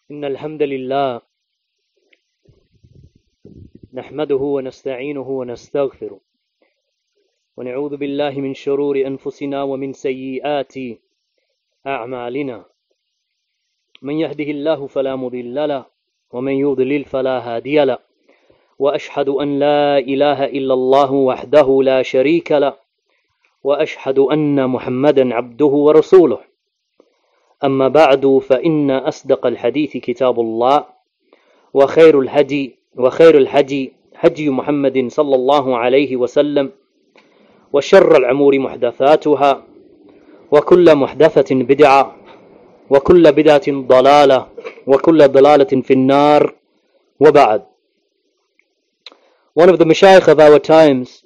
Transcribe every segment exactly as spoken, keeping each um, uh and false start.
إن الحمد لله نحمده ونستعينه ونستغفره ونعوذ بالله من شرور أنفسنا ومن سيئات أعمالنا من يهده الله فلا مضل له ومن يضلل فلا هادي له وأشهد أن لا إله إلا الله وحده لا شريك له وأشهد أن محمدا عبده ورسوله أما بعد فإن أصدق الحديث كتاب الله وخير الهدي وخير الهدي هدي محمد صلى الله عليه وسلم وشر الأمور محدثاتها وكل محدثة بدعة وكل بدعة ضلالة وكل ضلالة في النار وبعد. One of the mashayikh of our times,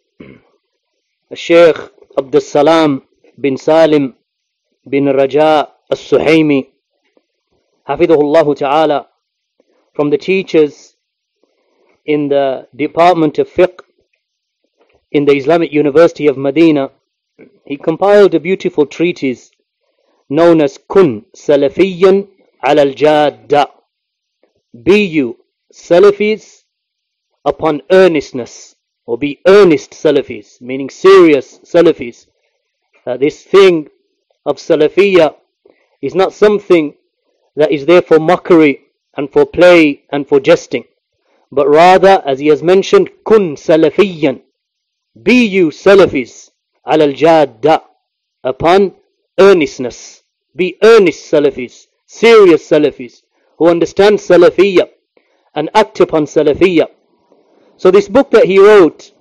Sheikh Abdul Salam bin Salim bin Raja As-Suhaimi, Hafidhahullah Ta'ala, from the teachers in the Department of Fiqh in the Islamic University of Medina, he compiled a beautiful treatise known as Kun Salafiyyan ala al-Jadda. Be you Salafis upon earnestness, or be earnest Salafis, meaning serious Salafis. Uh, this thing of Salafiyya is not something that is there for mockery and for play and for jesting, but rather, as he has mentioned, Kun Salafiyyan, be you Salafis ala al-Jadda, upon earnestness. Be earnest Salafis, serious Salafis, who understand Salafiyya and act upon Salafiyya. So this book that he wrote,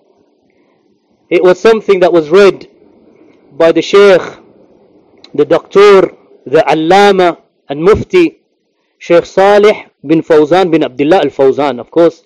it was something that was read by the Shaykh, the Doctor, the Allama and Mufti, Shaykh Salih bin Fawzan bin Abdullah al-Fawzan. Of course,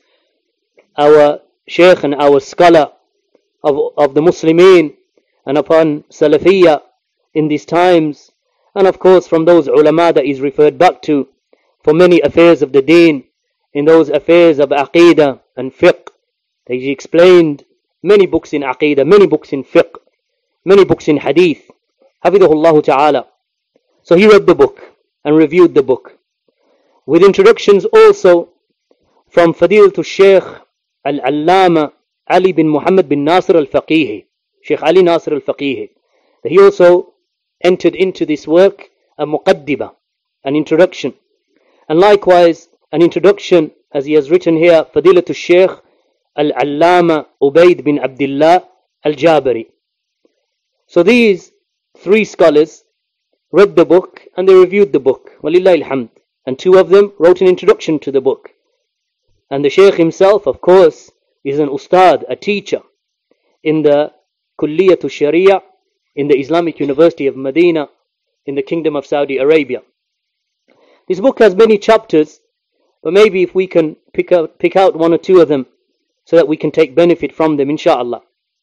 our Shaykh and our scholar of, of the Muslimin and upon Salafiyya in these times. And of course from those ulama that is referred back to for many affairs of the deen, in those affairs of Aqidah and Fiqh. He explained many books in Aqidah, many books in Fiqh, many books in Hadith. Hafidhahullah Ta'ala. So he read the book and reviewed the book, with introductions also from Fadilatul Shaykh Al-Allama Ali bin Muhammad bin Nasir Al-Faqihi, Shaykh Ali Nasir Al-Faqihi. He also entered into this work a muqaddimah, an introduction, and likewise an introduction, as he has written here, Fadilatul Shaykh Al-Allama Ubaid bin Abdullah Al-Jabari. So these three scholars read the book and they reviewed the book, walillahi alhamd, and two of them wrote an introduction to the book. And the Shaykh himself, of course, is an ustad, a teacher in the Kulliyatul Sharia in the Islamic University of Medina in the Kingdom of Saudi Arabia. This book has many chapters, but maybe if we can pick out, pick out one or two of them so that we can take benefit from them, inshaAllah.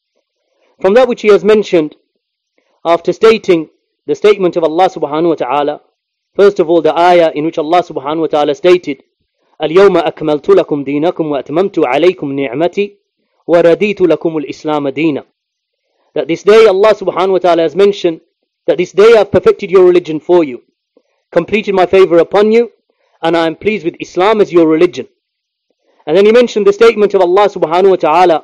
From that which he has mentioned, after stating the statement of Allah subhanahu wa ta'ala, first of all the ayah in which Allah subhanahu wa ta'ala stated, اليوم أكملت لكم دينكم وأتممت عليكم نعمتي ورديت لكم الإسلام دينا. That this day Allah subhanahu wa ta'ala has mentioned that this day I have perfected your religion for you, completed my favor upon you, and I am pleased with Islam as your religion. And then he mentioned the statement of Allah subhanahu wa ta'ala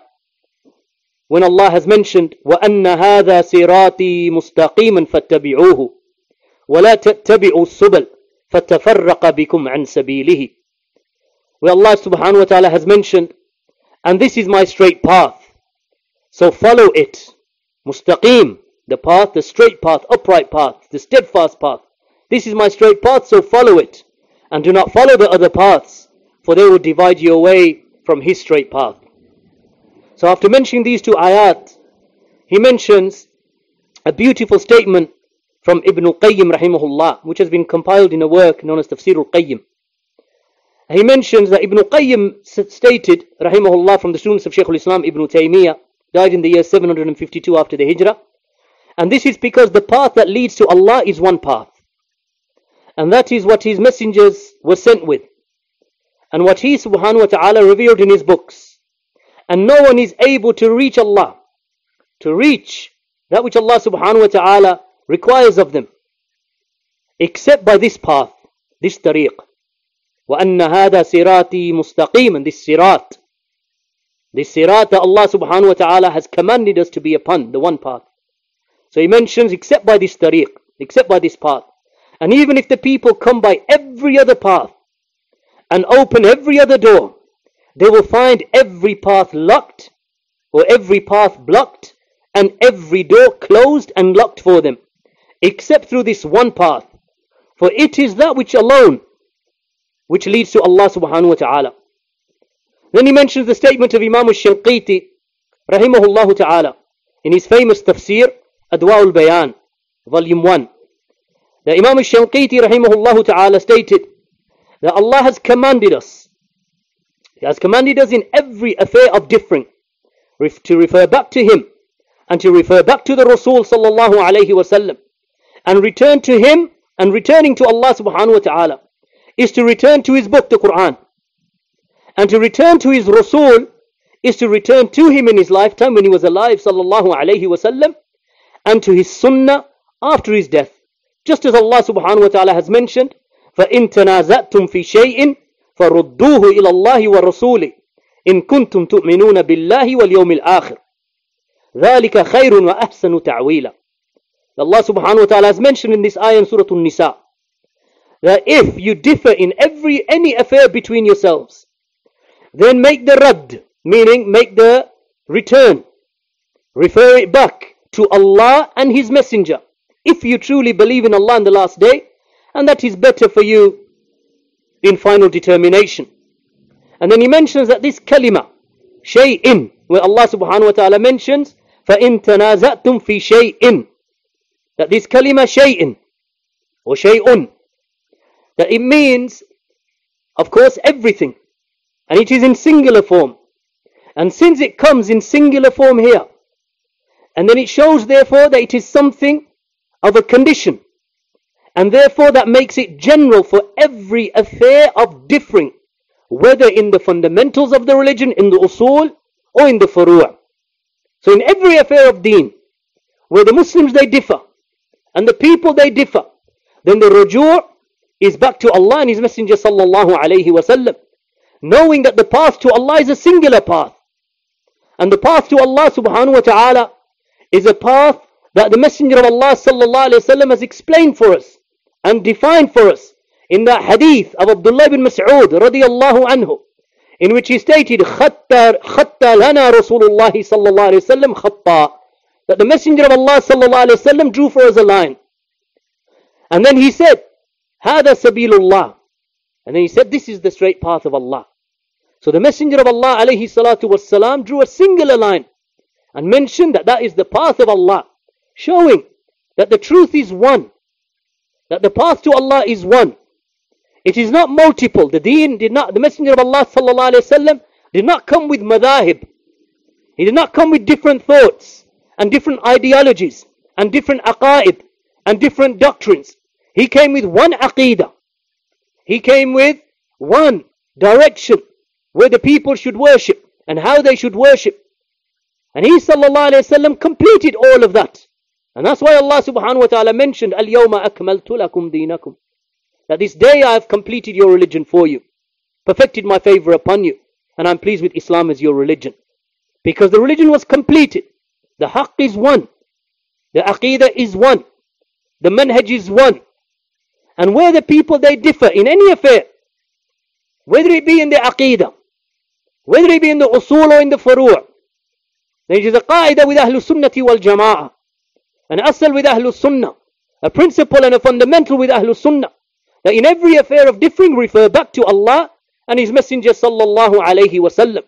when Allah has mentioned وَأَنَّ هَذَا صِرَاطِي مُسْتَقِيمًا فَاتَّبِعُوهُ وَلَا تَتَّبِعُوا السُّبُلَ فَتَفَرَّقَ بِكُمْ عَنْ سَبِيلِهِ, where Allah subhanahu wa ta'ala has mentioned, and this is my straight path, so follow it. Mustaqim, the path, the straight path, upright path, the steadfast path. This is my straight path, so follow it. And do not follow the other paths, for they will divide you away from his straight path. So after mentioning these two ayat, he mentions a beautiful statement from Ibn al-Qayyim rahimahullah, which has been compiled in a work known as Tafsir al-Qayyim. He mentions that Ibn al-Qayyim stated, rahimahullah, from the students of Shaykh al-Islam Ibn Taymiyyah, died in the year seven hundred fifty-two after the Hijrah. And this is because the path that leads to Allah is one path. And that is what his messengers were sent with. And what he subhanahu wa ta'ala revealed in his books. And no one is able to reach Allah, to reach that which Allah subhanahu wa ta'ala requires of them, except by this path, this tariq. وَأَنَّ هَذَا صِرَاطِي مُسْتَقِيمًا. This sirat, this sirat that Allah subhanahu wa ta'ala has commanded us to be upon, the one path. So he mentions, except by this tariq, except by this path. And even if the people come by every other path and open every other door, they will find every path locked, or every path blocked, and every door closed and locked for them, except through this one path. For it is that which alone, which leads to Allah subhanahu wa ta'ala. Then he mentions the statement of Imam al-Shinqiti, rahimahullah ta'ala, in his famous tafsir, Adwa al-Bayan, volume one. The Imam al-Shinqiti, rahimahullah ta'ala, stated that Allah has commanded us, He has commanded us in every affair of differing, to refer back to Him, and to refer back to the Rasul sallallahu alayhi wa sallam, and return to Him, and returning to Allah subhanahu wa ta'ala is to return to His book, the Quran. And to return to His Rasul is to return to Him in His lifetime when He was alive sallallahu alayhi wa sallam, and to His Sunnah after His death. Just as Allah subhanahu wa ta'ala has mentioned, فَإِن تَنَازَأْتُمْ فِي شَيْءٍ فَرُدُّوهُ إِلَى اللَّهِ وَالرَّسُولِ إِن كُنتُمْ تُؤْمِنُونَ بِاللَّهِ وَالْيَوْمِ الْآخِرِ ذَلِكَ خَيْرٌ وَأَحْسَنُ تَعْوِيلًا. Allah subhanahu wa ta'ala has mentioned in this ayah in Surah An-Nisa that if you differ in every any affair between yourselves, then make the radd, meaning make the return, refer it back to Allah and His Messenger, if you truly believe in Allah and the last day, and that is better for you in final determination. And then he mentions that this kalima, shay'in, where Allah subhanahu wa ta'ala mentions فَإِن تَنَازَأْتُمْ فِي شَيْءٍ, that this kalima shay'in or shay'un, that it means, of course, everything, and it is in singular form. And since it comes in singular form here, and then it shows therefore that it is something of a condition, and therefore that makes it general for every affair of differing, whether in the fundamentals of the religion, in the usul, or in the furu'. So in every affair of deen, where the Muslims they differ, and the people they differ, then the ruju' is back to Allah and His Messenger sallallahu alayhi wa sallam, knowing that the path to Allah is a singular path, and the path to Allah subhanahu wa ta'ala is a path that the Messenger of Allah sallallahu alayhi wa sallam has explained for us and defined for us in that hadith of Abdullah ibn Mas'ud radiyallahu anhu, in which he stated khatta khatta lana Rasulullah sallallahu alayhi wa sallam khatta, that the Messenger of Allah sallallahu alayhi wa sallam drew for us a line, and then he said hada sabilullah, and then he said this is the straight path of Allah. So the Messenger of Allah alayhi salatu wassalam drew a singular line and mentioned that that is the path of Allah, showing that the truth is one, that the path to Allah is one. It is not multiple. The deen did not, the Messenger of Allah sallallahu alayhi wasallam did not come with madahib. He did not come with different thoughts and different ideologies and different aqaid and different doctrines. He came with one aqidah. He came with one direction where the people should worship and how they should worship. And he sallallahu alayhi wasallam completed all of that. And that's why Allah subhanahu wa ta'ala mentioned Al-yawma akmaltu lakum deenakum, that this day I have completed your religion for you, perfected my favor upon you, and I'm pleased with Islam as your religion. Because the religion was completed. The haqq is one. The aqidah is one. The manhaj is one. And where the people they differ in any affair, whether it be in the aqidah, whether it be in the usul or in the furu', there is a qaida with Ahlul Sunnati wal Jama'ah, an asal with Ahlul Sunnah, a principle and a fundamental with Ahlul Sunnah, that in every affair of differing refer back to Allah and His Messenger sallallahu alayhi wa sallam.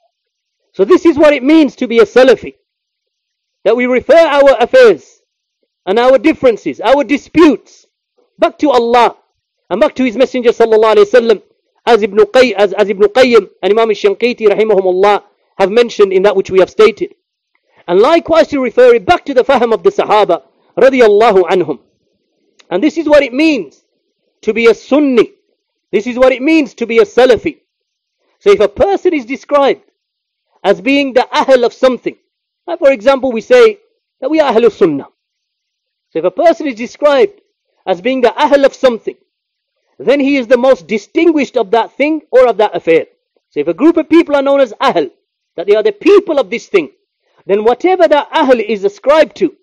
So this is what it means to be a Salafi, that we refer our affairs and our differences, our disputes, back to Allah and back to His Messenger sallallahu alayhi wa sallam, as Ibn Qayyim, as, as Ibn Qayyim and Imam al-Shinqiti rahimahumullah have mentioned in that which we have stated. And likewise to refer it back to the fahm of the Sahaba radiyallahu anhum. And this is what it means to be a Sunni. This is what it means to be a Salafi. So if a person is described as being the Ahl of something, like for example we say that we are Ahlul Sunnah. So if a person is described as being the Ahl of something, then he is the most distinguished of that thing or of that affair. So if a group of people are known as Ahl, that they are the people of this thing, then whatever that Ahl is ascribed to,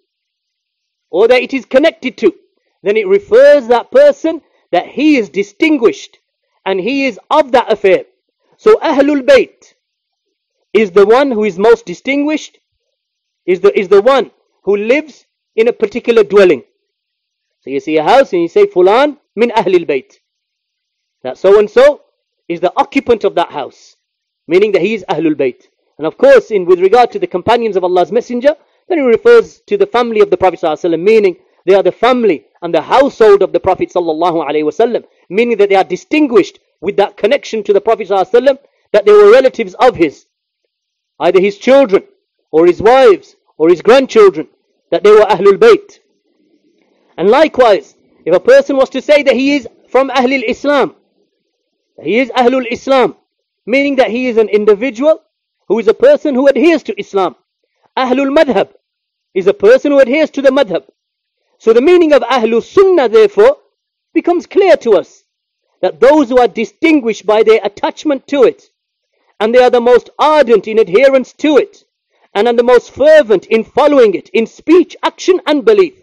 or that it is connected to, then it refers that person that he is distinguished and he is of that affair. So Ahlul Bayt is the one who is most distinguished, is the, is the one who lives in a particular dwelling. So you see a house and you say Fulan min Ahlul Bayt. That so and so is the occupant of that house, meaning that he is Ahlul Bayt. And of course, in with regard to the companions of Allah's Messenger, then it refers to the family of the Prophet ﷺ, meaning they are the family and the household of the Prophet ﷺ, meaning that they are distinguished with that connection to the Prophet ﷺ, that they were relatives of his, either his children or his wives or his grandchildren, that they were Ahlul Bayt. And likewise, if a person was to say that he is from Ahlul Islam, he is Ahlul Islam, meaning that he is an individual who is a person who adheres to Islam. Ahlul Madhab is a person who adheres to the Madhab. So the meaning of Ahlul Sunnah therefore becomes clear to us, that those who are distinguished by their attachment to it, and they are the most ardent in adherence to it, and are the most fervent in following it in speech, action and belief.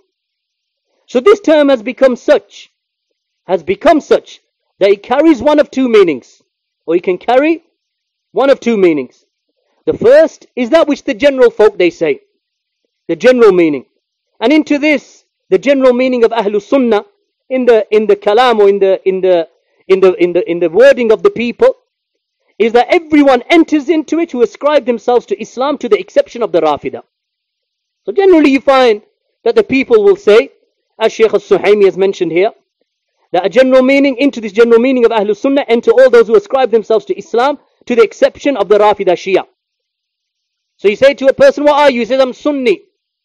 So this term has become such, has become such, that it carries one of two meanings, or it can carry one of two meanings. The first is that which the general folk they say, the general meaning. And into this, the general meaning of Ahlus Sunnah, in the in the kalam or in the in the in the in the in the wording of the people, is that everyone enters into it who ascribe themselves to Islam, to the exception of the Rafida. So generally you find that the people will say, as Shaykh al-Suhaimi has mentioned here, that a general meaning, into this general meaning of Ahlus Sunnah, enter all those who ascribe themselves to Islam, to the exception of the Rafida Shia. So you say to a person, what are you? He says, I'm Sunni.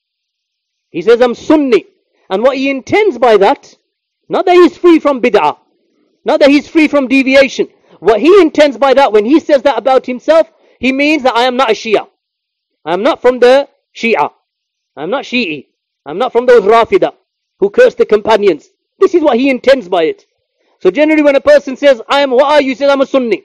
He says, I'm Sunni. And what he intends by that, not that he's free from bid'ah, not that he's free from deviation. What he intends by that, when he says that about himself, he means that I am not a Shia. I am not from the Shia. I am not Shi'i. I am not from those Rafida who curse the companions. This is what he intends by it. So generally when a person says, I am, what are you? He says, I'm a Sunni.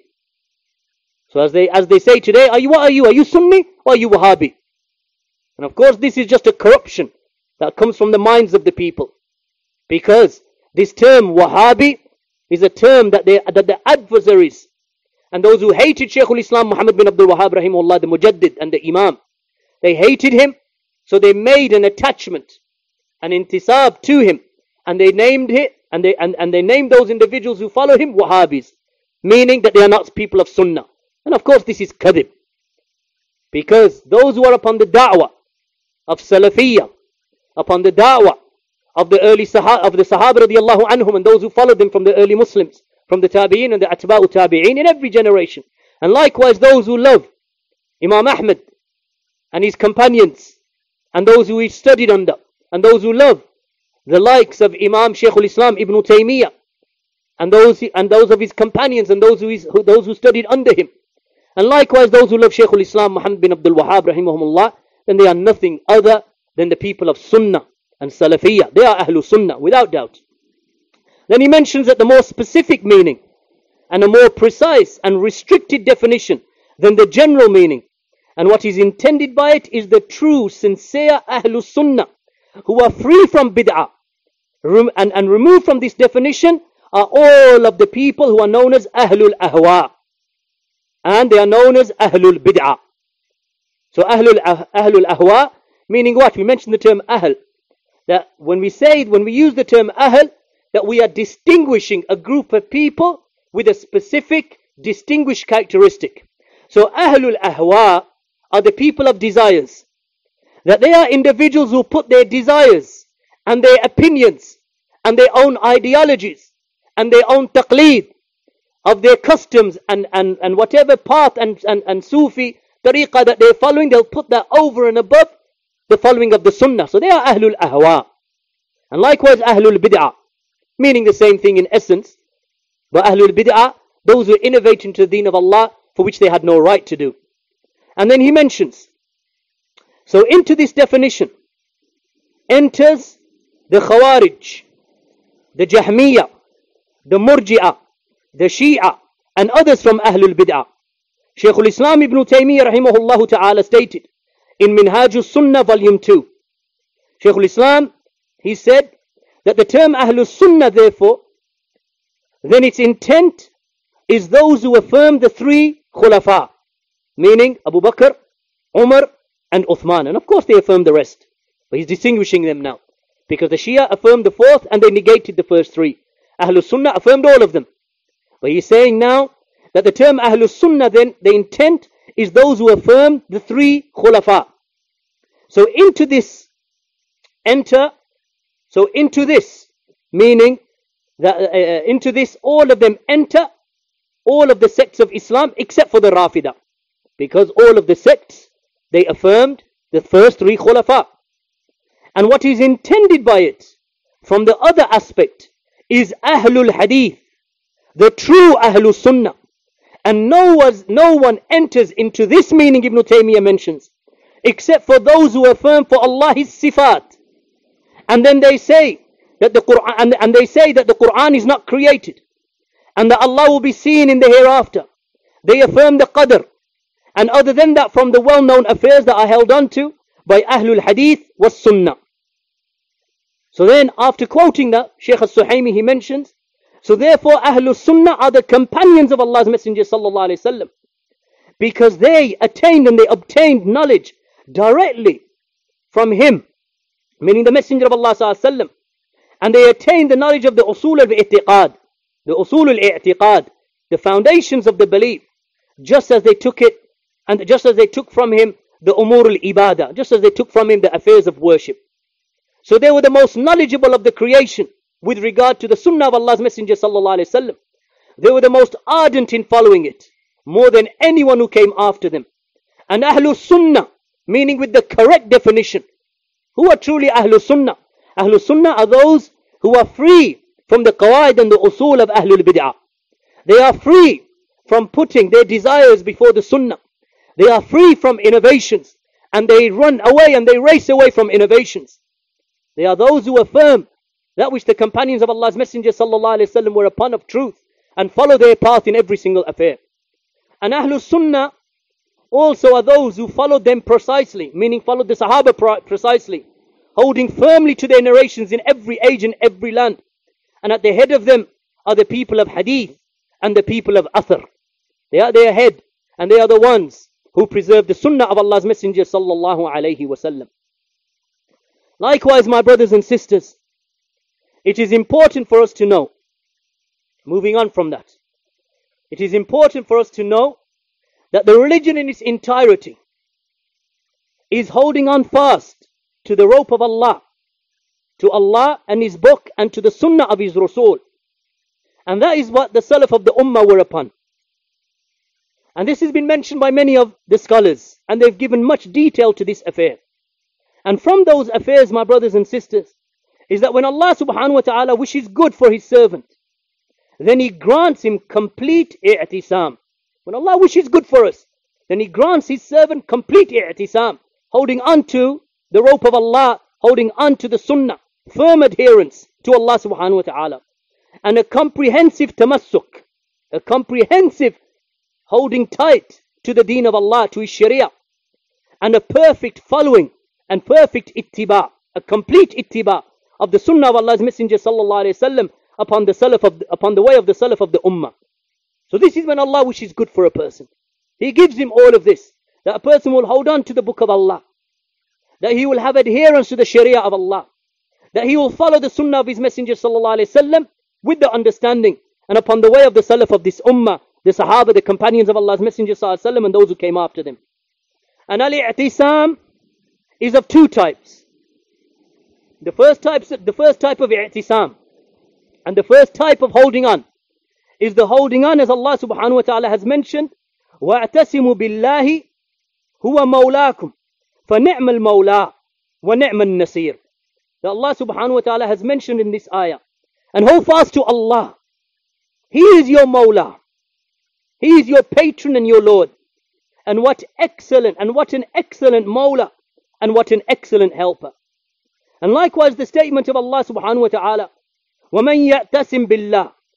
So as they as they say today, are you what are you? Are you Sunni or are you Wahhabi? And of course this is just a corruption that comes from the minds of the people. Because this term Wahhabi is a term that they that the adversaries and those who hated Shaykhul Islam Muhammad bin Abdul Wahhab rahimahullah, the Mujaddid and the Imam, they hated him, so they made an attachment, an intisab to him, and they named it and they and, and they named those individuals who follow him Wahhabis, meaning that they are not people of Sunnah. And of course this is kadhib, because those who are upon the da'wah of Salafiyah, upon the da'wah of the early Sahaba, of the Sahaba radiallahu anhum, and those who followed them from the early Muslims, from the Tabi'in and the Atba'u Tabi'in in every generation, and likewise those who love Imam Ahmad and his companions, and those who he studied under, and those who love the likes of Imam Shaykhul Islam Ibn Taymiyyah, and those and those of his companions, and those who, is, who those who studied under him. And likewise those who love Shaykhul Islam Muhammad bin Abdul Wahhab rahimahumullah, then they are nothing other than the people of Sunnah and Salafiyah. They are Ahlul Sunnah, without doubt. Then he mentions that the more specific meaning and a more precise and restricted definition than the general meaning, and what is intended by it, is the true, sincere Ahlul Sunnah, who are free from bid'ah. And, and removed from this definition are all of the people who are known as Ahlul Ahwa. And they are known as Ahlul Bid'ah. So Ahlul, Ahlul Ahwa, meaning what? We mentioned the term Ahl. That when we say, when we use the term Ahl, that we are distinguishing a group of people with a specific distinguished characteristic. So Ahlul Ahwa are the people of desires. That they are individuals who put their desires and their opinions and their own ideologies and their own taqleed of their customs and, and, and whatever path and, and, and Sufi tariqah that they're following, they'll put that over and above the following of the Sunnah. So they are Ahlul Ahwa. And likewise Ahlul Bid'ah, meaning the same thing in essence. But Ahlul Bid'ah, those who innovate into the deen of Allah for which they had no right to do. And then he mentions, so into this definition enters the Khawarij, the Jahmiyyah, the Murji'ah, the Shia, and others from Ahlul Bid'ah. Shaykh al-Islam Ibn Taymiyyah rahimahullah ta'ala stated in Minhajus Sunnah volume two. Shaykh al-Islam, he said that the term Ahlus Sunnah, therefore, then its intent is those who affirm the three Khulafa, meaning Abu Bakr, Umar, and Uthman. And of course they affirm the rest, but he's distinguishing them now, because the Shia affirmed the fourth and they negated the first three. Ahlus Sunnah affirmed all of them. But he's saying now that the term Ahlus Sunnah, then the intent is those who affirm the three Khulafa. So into this enter, so into this, meaning that uh, into this all of them enter, all of the sects of Islam except for the Rafida, because all of the sects, they affirmed the first three Khulafa. And what is intended by it from the other aspect is Ahlul Hadith, the true Ahlul Sunnah. And no one, no one enters into this meaning Ibn Taymiyyah mentions, except for those who affirm for Allah His Sifat. And then they say that the Quran, and, and they say that the Quran is not created, and that Allah will be seen in the hereafter. They affirm the Qadr. And other than that, from the well-known affairs that are held on to by Ahlul Hadith was Sunnah. So then, after quoting that, Shaykh al-Suhaimi, he mentions, so therefore Ahlul Sunnah are the companions of Allah's Messenger sallallahu alaihi wasallam, because they attained and they obtained knowledge directly from him, meaning the Messenger of Allah sallallahu alaihi wasallam, and they attained the knowledge of the usul al-i'tiqad, the usul al-i'tiqad, the foundations of the belief, just as they took it, and just as they took from him the umur al-ibadah, just as they took from him the affairs of worship. So they were the most knowledgeable of the creation with regard to the sunnah of Allah's Messenger sallallahu alaihi wasallam. They were the most ardent in following it, more than anyone who came after them. And Ahlul Sunnah, meaning with the correct definition, who are truly Ahlul Sunnah? Ahlul Sunnah are those who are free from the qawaid and the usul of Ahlul Bid'ah. They are free from putting their desires before the Sunnah. They are free from innovations, and they run away and they race away from innovations. They are those who affirm that which the companions of Allah's Messenger sallallahu alaihi wasallam were upon of truth, and follow their path in every single affair. And Ahlul Sunnah also are those who followed them precisely, meaning followed the Sahaba precisely, holding firmly to their narrations in every age and every land. And at the head of them are the people of Hadith and the people of Athar. They are their head, and they are the ones who preserve the Sunnah of Allah's Messenger sallallahu alaihi wasallam. Likewise, my brothers and sisters, it is important for us to know, moving on from that, it is important for us to know that the religion in its entirety is holding on fast to the rope of Allah, to Allah and His book, and to the Sunnah of His Rasul. And that is what the Salaf of the Ummah were upon. And this has been mentioned by many of the scholars, and they've given much detail to this affair. And from those affairs, my brothers and sisters, is that when Allah subhanahu wa ta'ala wishes good for His servant, then He grants him complete i'tisam. When Allah wishes good for us, then He grants His servant complete i'tisam, holding on to the rope of Allah, holding on to the Sunnah, firm adherence to Allah subhanahu wa ta'ala, and a comprehensive tamassuk, a comprehensive holding tight to the deen of Allah, to His sharia, and a perfect following and perfect ittiba, a complete ittiba of the Sunnah of Allah's Messenger sallallahu alaihi wasallam upon the salaf of the, upon the way of the salaf of the ummah. So this is when Allah wishes good for a person. He gives him all of this, that a person will hold on to the book of Allah, that he will have adherence to the sharia of Allah, that he will follow the Sunnah of His Messenger sallallahu alaihi wasallam with the understanding and upon the way of the salaf of this ummah, the Sahaba, the companions of Allah's Messenger sallallahu alaihi wasallam, and those who came after them. And al-i'tisam is of two types. The first type, the first type of i'tisam, and the first type of holding on, is the holding on as Allah subhanahu wa ta'ala has mentioned, وَاعْتَسِمُوا بِاللَّهِ هُوَ مَوْلَاكُمْ فَنِعْمَ الْمَوْلَى وَنِعْمَ النَّصِيرُ. That Allah subhanahu wa ta'ala has mentioned in this ayah. And hold fast to Allah. He is your Mawla. He is your patron and your Lord. And what excellent, and what an excellent Mawla, and what an excellent helper. And likewise the statement of Allah subhanahu wa ta'ala, وَمَنْ يَأْتَسِمْ بِاللَّهِ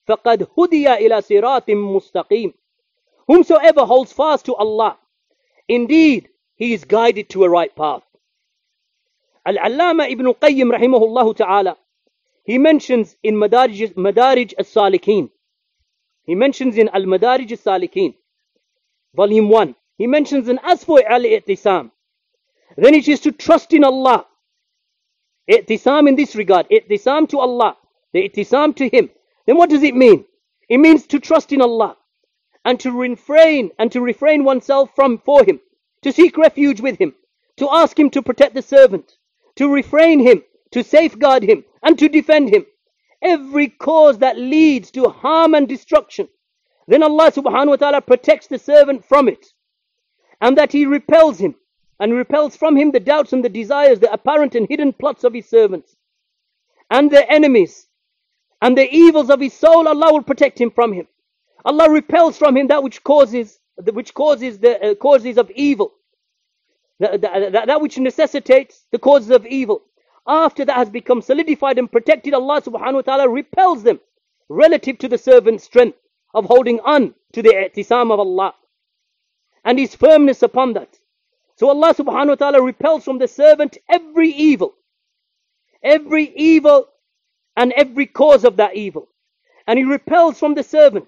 فَقَدْ هُدِيَ إِلَى صِرَاطٍ مُسْتَقِيمٍ. Whomsoever holds fast to Allah, indeed he is guided to a right path. Al-Allama Ibn Qayyim rahimahullah ta'ala, he mentions in Madarij, Madarij as-Salikin, he mentions in Al-Madarij as-Salikin, volume one, he mentions an as for al-i'tisam, then it is to trust in Allah. I'tisam in this regard, i'tisam to Allah, the i'tisam to Him. Then what does it mean? It means to trust in Allah and to refrain and to refrain oneself from for Him, to seek refuge with Him, to ask Him to protect the servant, to refrain him, to safeguard him, and to defend him. Every cause that leads to harm and destruction, then Allah subhanahu wa ta'ala protects the servant from it, and that He repels him, and repels from him the doubts and the desires, the apparent and hidden plots of His servants, and their enemies, and the evils of his soul. Allah will protect him from him. Allah repels from him that which causes, which causes the uh, causes of evil, that, that, that which necessitates the causes of evil. After that has become solidified and protected, Allah subhanahu wa ta'ala repels them relative to the servant's strength of holding on to the i'tisam of Allah and his firmness upon that. So Allah subhanahu wa ta'ala repels from the servant every evil, every evil and every cause of that evil. And He repels from the servant.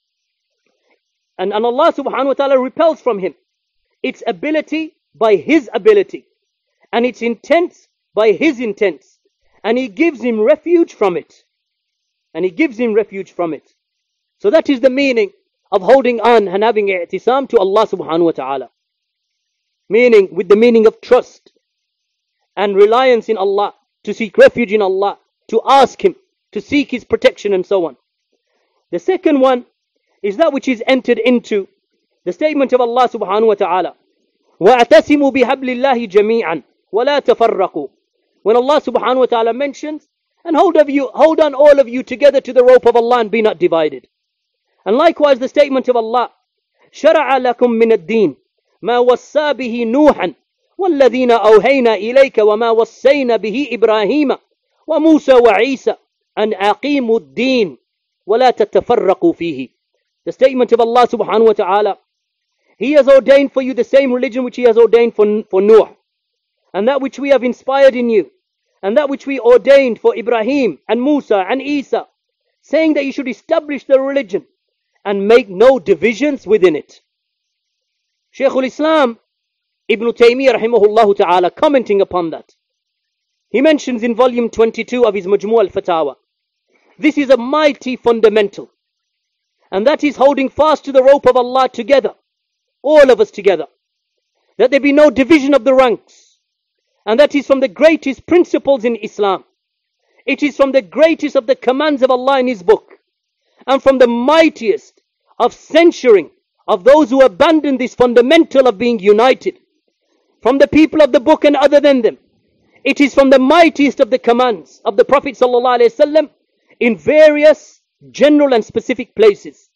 And, and Allah subhanahu wa ta'ala repels from him its ability by His ability, and its intent by His intent. And He gives him refuge from it. And He gives him refuge from it. So that is the meaning of holding on and having i'tisam to Allah subhanahu wa ta'ala. Meaning, with the meaning of trust and reliance in Allah, to seek refuge in Allah, to ask Him, to seek His protection and so on. The second one is that which is entered into the statement of Allah subhanahu wa ta'ala. وَاعْتَسِمُوا بِحَبْلِ اللَّهِ جَمِيعًا وَلَا تَفَرَّقُوا. When Allah subhanahu wa ta'ala mentions, and hold of you, hold on all of you together to the rope of Allah and be not divided. And likewise the statement of Allah, شَرَعَ لَكُم مِّنَ الدِّينِ مَا وَصَّى بِهِ نُوحًا وَالَّذِينَ أَوْحَيْنَا إِلَيْكَ وَمَا وَصَّيْنَا بِهِ إِبْرَاهِيمَ وَمُوسَى وَعِيسَى أَنْ أَقِيمُوا الدِّينَ وَلَا تَتَفَرَّقُوا فِيهِ. The statement of Allah subhanahu wa ta'ala, He has ordained for you the same religion which He has ordained for, for Noah, and that which we have inspired in you, and that which we ordained for Ibrahim and Musa and Isa, saying that you should establish the religion and make no divisions within it. Shaykhul Islam Ibn Taymiyyah rahimahullah ta'ala, commenting upon that, he mentions in volume twenty-two of his Majmu' al-Fatawa, this is a mighty fundamental, and that is holding fast to the rope of Allah together, all of us together, that there be no division of the ranks, and that is from the greatest principles in Islam. It is from the greatest of the commands of Allah in His book, and from the mightiest of censuring of those who abandon this fundamental of being united from the people of the book and other than them. It is from the mightiest of the commands of the Prophet sallallahu alaihi wasallam in various general and specific places.